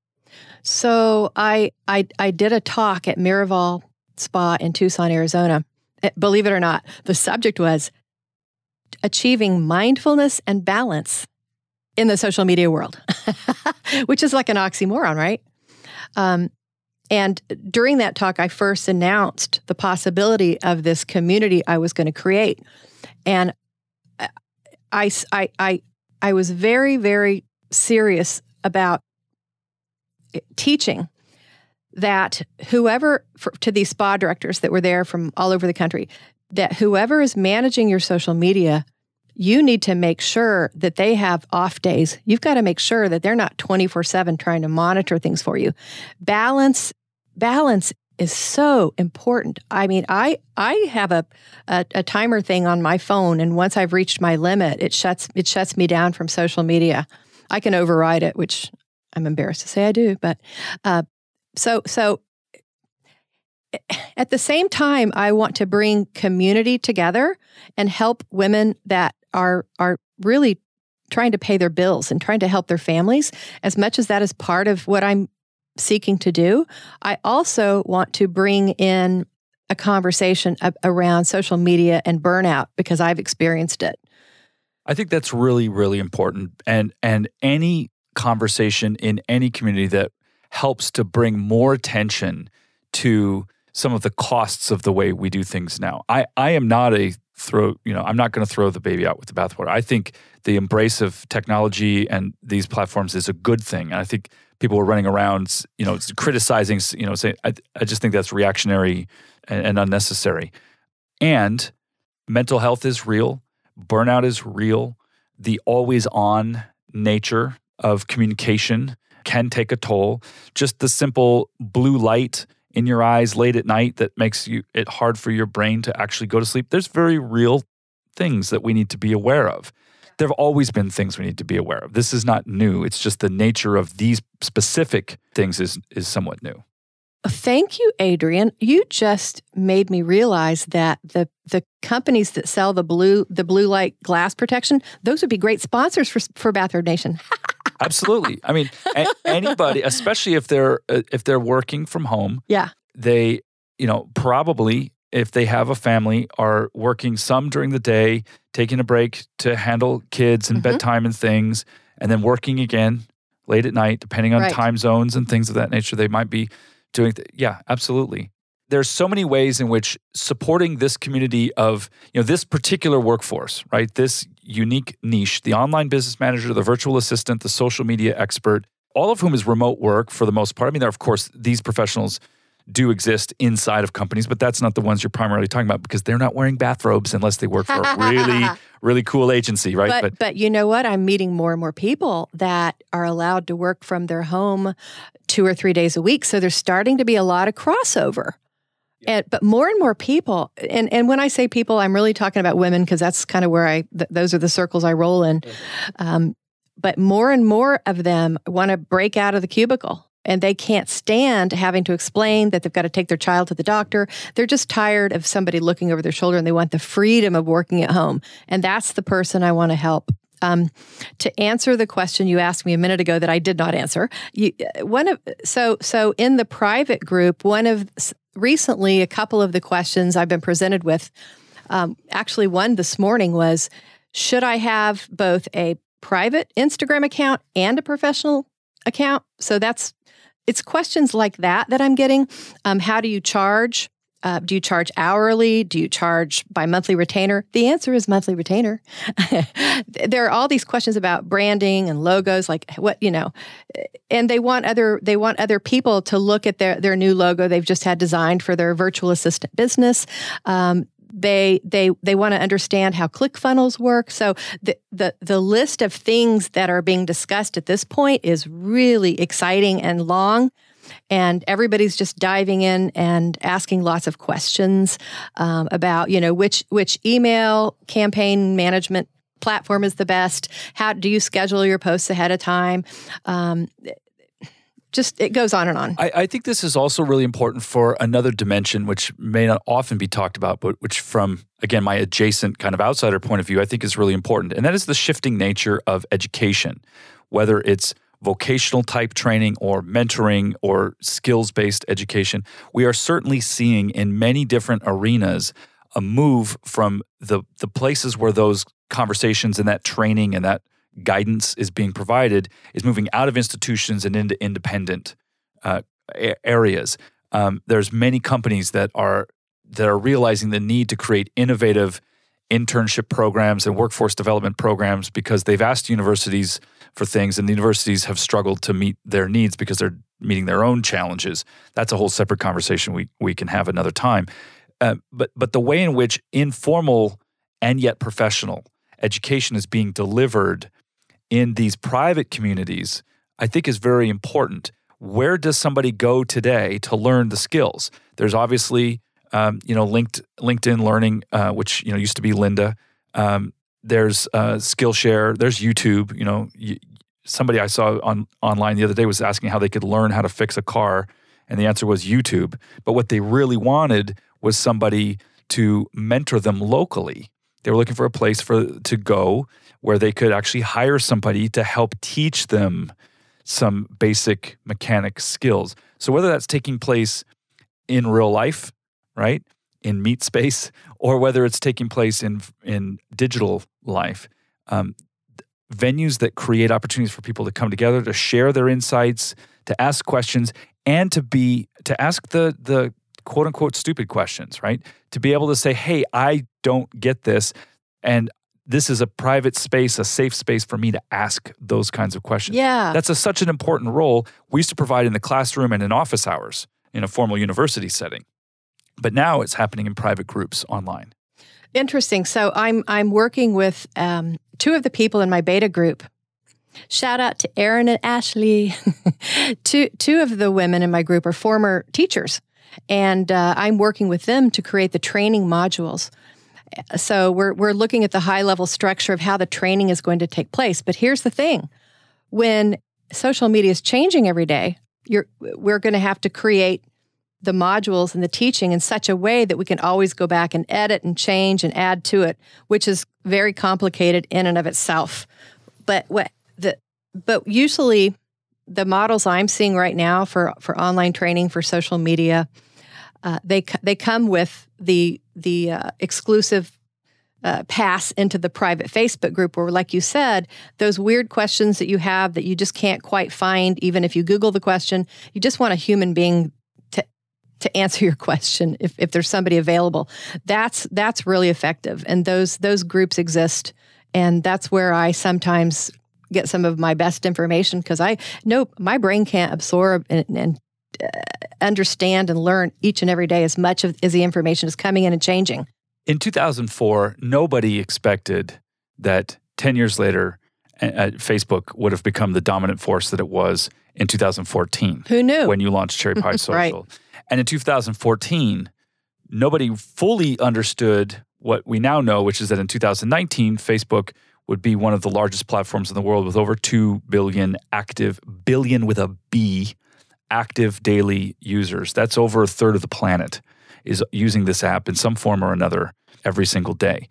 So I, I I did a talk at Miraval Spa in Tucson, Arizona. Believe it or not, the subject was achieving mindfulness and balance in the social media world, which is like an oxymoron, right? Um, and during that talk, I first announced the possibility of this community I was going to create. And I, I, I, I was very, very serious about teaching that whoever, for, to these spa directors that were there from all over the country, that whoever is managing your social media, you need to make sure that they have off days. You've got to make sure that they're not twenty-four seven trying to monitor things for you. Balance, balance is so important. I mean, I I have a, a a timer thing on my phone, and once I've reached my limit, it shuts it shuts me down from social media. I can override it, which I'm embarrassed to say I do. But uh, so so at the same time, I want to bring community together and help women that are are really trying to pay their bills and trying to help their families. As much as that is part of what I'm seeking to do, I also want to bring in a conversation around social media and burnout because I've experienced it. I think that's really, really important. And and any conversation in any community that helps to bring more attention to some of the costs of the way we do things now. I, I am not a throw, you know, I'm not going to throw the baby out with the bathwater. I think the embrace of technology and these platforms is a good thing. And I think people are running around, you know, criticizing, you know, saying, I, I just think that's reactionary and, and unnecessary. And mental health is real. Burnout is real. The always on nature of communication can take a toll. Just the simple blue light in your eyes late at night that makes you it hard for your brain to actually go to sleep. There's very real things that we need to be aware of. There have always been things we need to be aware of. This is not new. It's just the nature of these specific things is is somewhat new. Thank you, Adrian. You just made me realize that the the companies that sell the blue the blue light glass protection, those would be great sponsors for for Bathrobe Nation. Absolutely. I mean, a- anybody, especially if they're uh, if they're working from home, yeah, they, you know, probably if they have a family, are working some during the day, taking a break to handle kids and mm-hmm. bedtime and things, and then working again late at night, depending on right. time zones and things of that nature. They might be doing, th- yeah, absolutely. There's so many ways in which supporting this community of, you know, this particular workforce, right? This unique niche, the online business manager, the virtual assistant, the social media expert, all of whom is remote work for the most part. I mean, there, of course, these professionals do exist inside of companies, but that's not the ones you're primarily talking about because they're not wearing bathrobes unless they work for a really, really cool agency, right? But, but but you know what? I'm meeting more and more people that are allowed to work from their home two or three days a week. So there's starting to be a lot of crossover. And, but more and more people, and, and when I say people, I'm really talking about women because that's kind of where I, th- those are the circles I roll in. Um, but more and more of them want to break out of the cubicle and they can't stand having to explain that they've got to take their child to the doctor. They're just tired of somebody looking over their shoulder and they want the freedom of working at home. And that's the person I want to help Um, to answer the question you asked me a minute ago that I did not answer, you, one of so so in the private group, one of recently a couple of the questions I've been presented with, um, actually one this morning was, should I have both a private Instagram account and a professional account? So that's it's questions like that that I'm getting. Um, how do you charge? Uh, do you charge hourly? Do you charge by monthly retainer? The answer is monthly retainer. There are all these questions about branding and logos, like what, you know, and they want other they want other people to look at their, their new logo they've just had designed for their virtual assistant business. Um, they they they want to understand how ClickFunnels work. So the, the the list of things that are being discussed at this point is really exciting and long. And everybody's just diving in and asking lots of questions um, about, you know, which which email campaign management platform is the best? How do you schedule your posts ahead of time? Um, just it goes on and on. I, I think this is also really important for another dimension, which may not often be talked about, but which from, again, my adjacent kind of outsider point of view, I think is really important. And that is the shifting nature of education, whether it's vocational type training or mentoring or skills-based education. We are certainly seeing in many different arenas a move from the, the places where those conversations and that training and that guidance is being provided is moving out of institutions and into independent uh, areas. Um, there's many companies that are that are realizing the need to create innovative internship programs and workforce development programs because they've asked universities for things and the universities have struggled to meet their needs because they're meeting their own challenges. That's a whole separate conversation we we can have another time. Uh, but but the way in which informal and yet professional education is being delivered in these private communities, I think is very important. Where does somebody go today to learn the skills? There's obviously Um, you know, linked, LinkedIn Learning, uh, which, you know, used to be Lynda. Um, there's uh, Skillshare. There's YouTube. You know, y- somebody I saw on online the other day was asking how they could learn how to fix a car, and the answer was YouTube. But what they really wanted was somebody to mentor them locally. They were looking for a place for to go where they could actually hire somebody to help teach them some basic mechanic skills. So whether that's taking place in real life, right, in meat space, or whether it's taking place in in digital life, um, venues that create opportunities for people to come together, to share their insights, to ask questions, and to be to ask the the quote unquote stupid questions, right? To be able to say, "Hey, I don't get this," and this is a private space, a safe space for me to ask those kinds of questions. Yeah, that's a, such an important role we used to provide in the classroom and in office hours in a formal university setting. But now it's happening in private groups online. Interesting. So I'm I'm working with um, two of the people in my beta group. Shout out to Erin and Ashley. two two of the women in my group are former teachers, and uh, I'm working with them to create the training modules. So we're we're looking at the high level structure of how the training is going to take place. But here's the thing: when social media is changing every day, you're we're going to have to create the modules and the teaching in such a way that we can always go back and edit and change and add to it, which is very complicated in and of itself. But what the but usually the models I'm seeing right now for, for online training for social media, uh, they they come with the the uh, exclusive uh, pass into the private Facebook group, where, like you said, those weird questions that you have that you just can't quite find, even if you Google the question, you just want a human being to answer your question if, if there's somebody available. That's that's really effective. And those those groups exist. And that's where I sometimes get some of my best information because I know my brain can't absorb and, and uh, understand and learn each and every day as much of, as the information is coming in and changing. In two thousand four, nobody expected that ten years later, uh, Facebook would have become the dominant force that it was in two thousand fourteen. Who knew? When you launched Cherry Pie Social. Right. And in two thousand fourteen, nobody fully understood what we now know, which is that in two thousand nineteen, Facebook would be one of the largest platforms in the world with over two billion active, billion with a B, active daily users. That's over a third of the planet is using this app in some form or another every single day.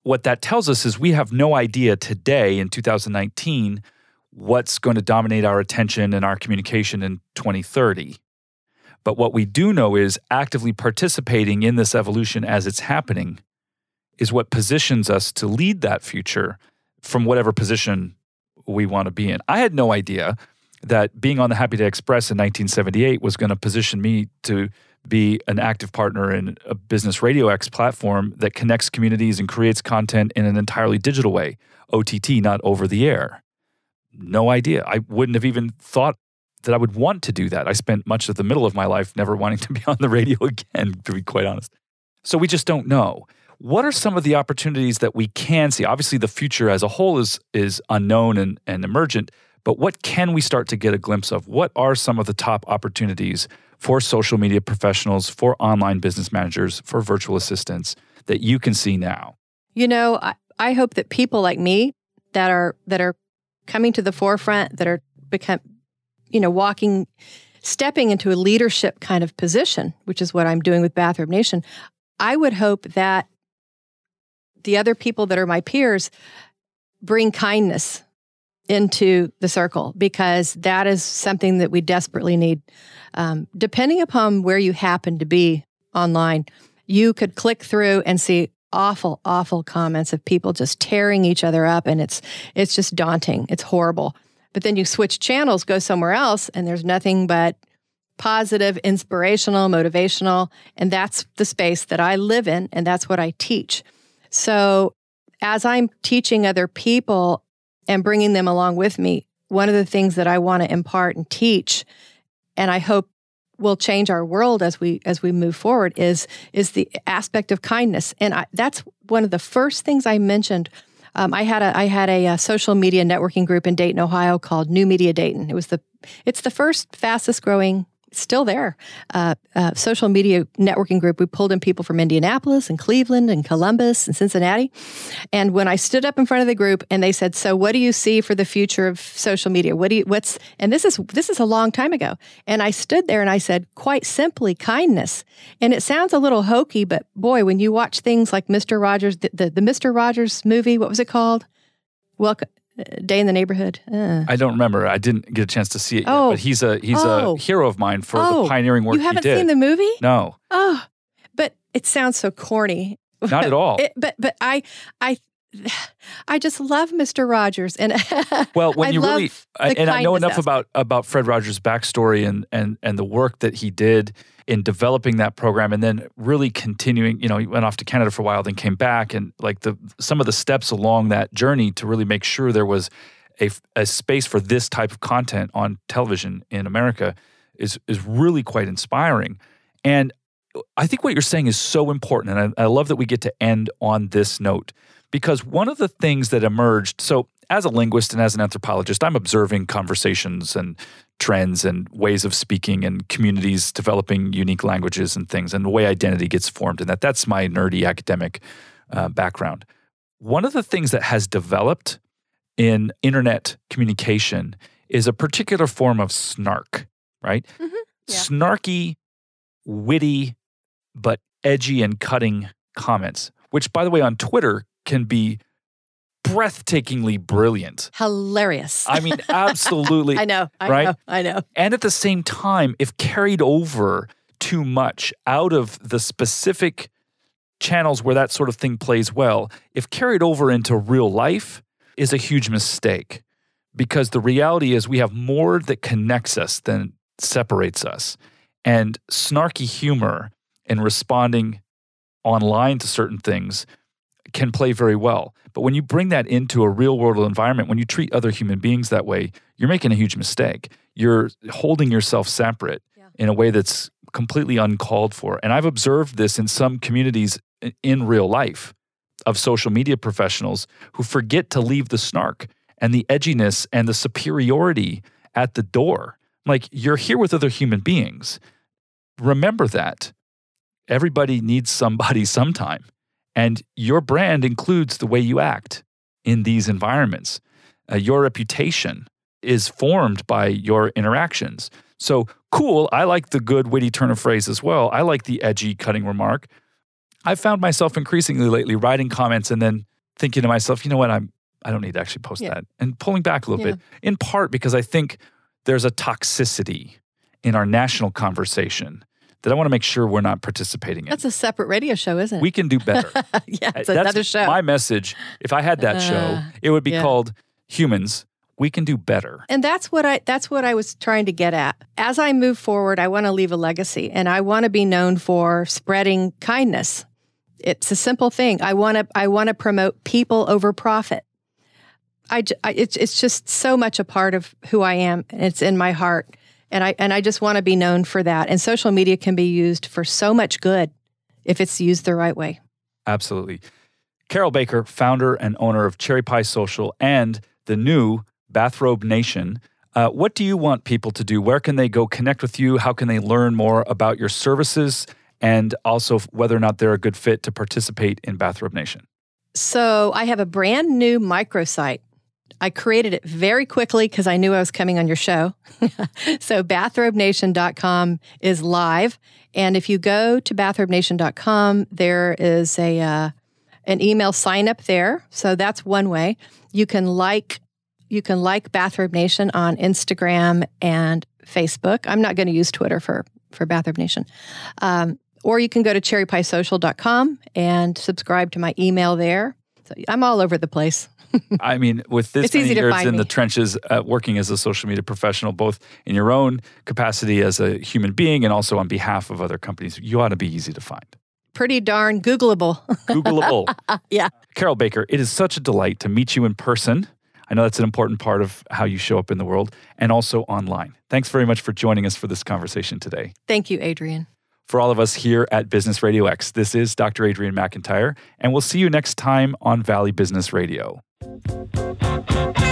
what that tells us is we have no idea today in two thousand nineteen what's going to dominate our attention and our communication in twenty thirty. But what we do know is actively participating in this evolution as it's happening is what positions us to lead that future from whatever position we want to be in. I had no idea that being on the Happy Day Express in nineteen seventy-eight was going to position me to be an active partner in a Business Radio X platform that connects communities and creates content in an entirely digital way, O T T, not over the air. No idea. I wouldn't have even thought that I would want to do that. I spent much of the middle of my life never wanting to be on the radio again, to be quite honest. So we just don't know. What are some of the opportunities that we can see? Obviously, the future as a whole is, is unknown and, and emergent, but what can we start to get a glimpse of? What are some of the top opportunities for social media professionals, for online business managers, for virtual assistants that you can see now? You know, I, I hope that people like me that are that are coming to the forefront, that are become, you know, walking, stepping into a leadership kind of position, which is what I'm doing with Bathrobe Nation. I would hope that the other people that are my peers bring kindness into the circle, because that is something that we desperately need. Um, depending upon where you happen to be online, you could click through and see awful, awful comments of people just tearing each other up, and it's it's just daunting. It's horrible. But then you switch channels, go somewhere else, and there's nothing but positive, inspirational, motivational, and that's the space that I live in, and that's what I teach. So as I'm teaching other people and bringing them along with me, one of the things that I want to impart and teach, and I hope will change our world as we as we move forward, is is the aspect of kindness. And I, that's one of the first things I mentioned. Um, I had a I had a, a social media networking group in Dayton, Ohio called New Media Dayton. It was the it's the first fastest growing, still there, uh, uh, social media networking group. We pulled in people from Indianapolis and Cleveland and Columbus and Cincinnati. And when I stood up in front of the group and they said, "So what do you see for the future of social media? What do you, what's," and this is, this is a long time ago. And I stood there and I said, quite simply, kindness. And it sounds a little hokey, but boy, when you watch things like Mister Rogers, the, the, the Mister Rogers movie, what was it called? Welcome. Day in the Neighborhood. Uh. I don't remember. I didn't get a chance to see it oh. yet, but he's a he's oh. a hero of mine for oh. the pioneering work he did. You haven't seen the movie? No. Oh, but it sounds so corny. Not at all. It, but but I I I just love Mister Rogers, and well, when I you really and I know enough aspect. about about Fred Rogers' backstory and and and the work that he did in developing that program, and then really continuing. You know, he went off to Canada for a while, then came back, and like the some of the steps along that journey to really make sure there was A, a space for this type of content on television in America is is really quite inspiring. And I think what you're saying is so important, and I, I love that we get to end on this note, because one of the things that emerged, so as a linguist and as an anthropologist, I'm observing conversations and trends and ways of speaking and communities developing unique languages and things, and the way identity gets formed, and that that's my nerdy academic uh, background. One of the things that has developed in internet communication is a particular form of snark, right? Mm-hmm. Yeah. Snarky, witty, but edgy and cutting comments, which, by the way, on Twitter can be breathtakingly brilliant. Hilarious. I mean, absolutely. I know, I right? know, I know. And at the same time, if carried over too much out of the specific channels where that sort of thing plays well, if carried over into real life, is a huge mistake, because the reality is we have more that connects us than separates us. And snarky humor in responding online to certain things can play very well. But when you bring that into a real world environment, when you treat other human beings that way, you're making a huge mistake. You're holding yourself separate yeah. in a way that's completely uncalled for. And I've observed this in some communities in real life, of social media professionals who forget to leave the snark and the edginess and the superiority at the door. Like, you're here with other human beings. Remember that. Everybody needs somebody sometime. And your brand includes the way you act in these environments. Uh, your reputation is formed by your interactions. So, cool, I like the good, witty turn of phrase as well. I like the edgy, cutting remark. I've found myself increasingly lately writing comments and then thinking to myself, you know what, I'm I don't need to actually post Yeah. that, and pulling back a little Yeah. bit. In part because I think there's a toxicity in our national conversation that I want to make sure we're not participating in. That's a separate radio show, isn't it? We can do better. yeah, it's That's another show. my message. If I had that show, Uh, it would be yeah. called Humans, We Can Do Better. And that's what I that's what I was trying to get at. As I move forward, I want to leave a legacy, and I want to be known for spreading kindness. It's a simple thing. I want to I want to promote people over profit. I, j- I- it's it's just so much a part of who I am, and it's in my heart, and I and I just want to be known for that. And social media can be used for so much good if it's used the right way. Absolutely. Carol Baker, founder and owner of Cherry Pie Social and the new Bathrobe Nation. Uh, what do you want people to do? Where can they go connect with you? How can they learn more about your services? And also whether or not they're a good fit to participate in Bathrobe Nation. So I have a brand new microsite. I created it very quickly because I knew I was coming on your show. So bathrobe nation dot com is live. And if you go to bathrobe nation dot com, there is a uh, an email sign up there. So that's one way. You can like you can like Bathrobe Nation on Instagram and Facebook. I'm not going to use Twitter for, for Bathrobe Nation. Um, or you can go to cherry pie social dot com and subscribe to my email there. So I'm all over the place. I mean, with this It's many easy to years find in me. the trenches, uh, working as a social media professional, both in your own capacity as a human being and also on behalf of other companies, you ought to be easy to find. Pretty darn Googleable. Googleable. Yeah. Carol Baker, it is such a delight to meet you in person. I know that's an important part of how you show up in the world and also online. Thanks very much for joining us for this conversation today. Thank you, Adrian. For all of us here at Business Radio X, this is Doctor Adrian McIntyre, and we'll see you next time on Valley Business Radio.